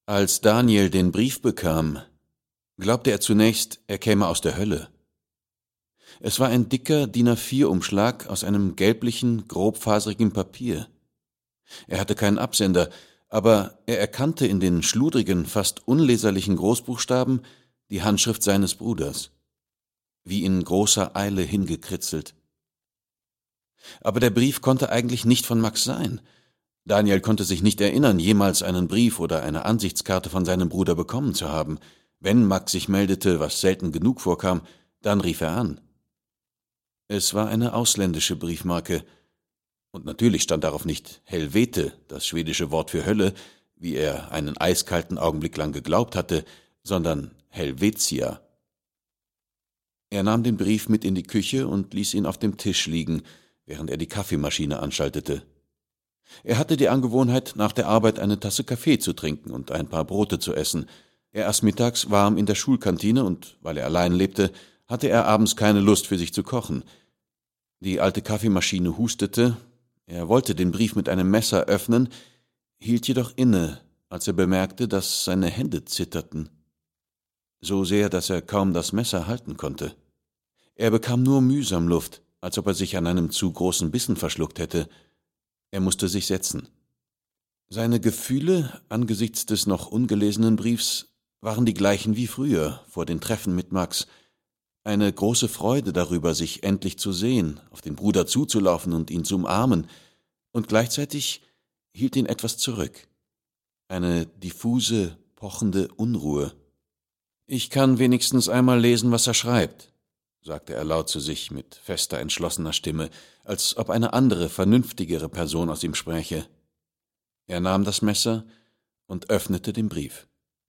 Als Daniel den Brief bekam, glaubte er zunächst, er käme aus der Hölle. Es war ein dicker DIN A4-Umschlag aus einem gelblichen, grobfaserigen Papier. Er hatte keinen Absender, aber er erkannte in den schludrigen, fast unleserlichen Großbuchstaben die Handschrift seines Bruders, wie in großer Eile hingekritzelt. Aber der Brief konnte eigentlich nicht von Max sein. Daniel konnte sich nicht erinnern, jemals einen Brief oder eine Ansichtskarte von seinem Bruder bekommen zu haben. Wenn Max sich meldete, was selten genug vorkam, dann rief er an. Es war eine ausländische Briefmarke, und natürlich stand darauf nicht Helvete, das schwedische Wort für Hölle, wie er einen eiskalten Augenblick lang geglaubt hatte, sondern Helvetia. Er nahm den Brief mit in die Küche und ließ ihn auf dem Tisch liegen, während er die Kaffeemaschine anschaltete. Er hatte die Angewohnheit, nach der Arbeit eine Tasse Kaffee zu trinken und ein paar Brote zu essen. Er aß mittags warm in der Schulkantine und, weil er allein lebte, hatte er abends keine Lust für sich zu kochen. Die alte Kaffeemaschine hustete, er wollte den Brief mit einem Messer öffnen, hielt jedoch inne, als er bemerkte, dass seine Hände zitterten. So sehr, dass er kaum das Messer halten konnte. Er bekam nur mühsam Luft, als ob er sich an einem zu großen Bissen verschluckt hätte. Er musste sich setzen. Seine Gefühle angesichts des noch ungelesenen Briefs waren die gleichen wie früher, vor den Treffen mit Max. Eine große Freude darüber, sich endlich zu sehen, auf den Bruder zuzulaufen und ihn zu umarmen, und gleichzeitig hielt ihn etwas zurück. Eine diffuse, pochende Unruhe. »Ich kann wenigstens einmal lesen, was er schreibt«, sagte er laut zu sich mit fester, entschlossener Stimme, als ob eine andere, vernünftigere Person aus ihm spräche. Er nahm das Messer und öffnete den Brief.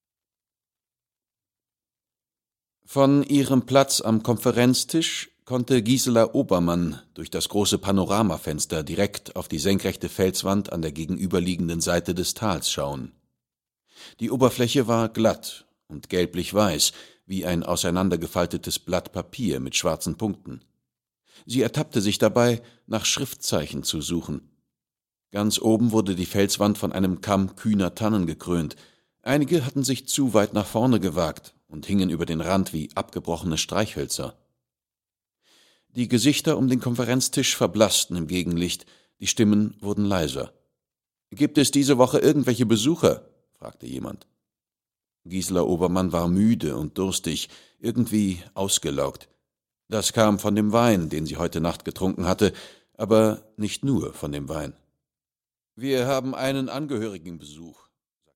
Von ihrem Platz am Konferenztisch konnte Gisela Obermann durch das große Panoramafenster direkt auf die senkrechte Felswand an der gegenüberliegenden Seite des Tals schauen. Die Oberfläche war glatt und gelblich-weiß, wie ein auseinandergefaltetes Blatt Papier mit schwarzen Punkten. Sie ertappte sich dabei, nach Schriftzeichen zu suchen. Ganz oben wurde die Felswand von einem Kamm kühner Tannen gekrönt. Einige hatten sich zu weit nach vorne gewagt und hingen über den Rand wie abgebrochene Streichhölzer. Die Gesichter um den Konferenztisch verblassten im Gegenlicht, die Stimmen wurden leiser. »Gibt es diese Woche irgendwelche Besucher?« fragte jemand. Gisela Obermann war müde und durstig, irgendwie ausgelaugt. Das kam von dem Wein, den sie heute Nacht getrunken hatte, aber nicht nur von dem Wein. »Wir haben einen Angehörigenbesuch«,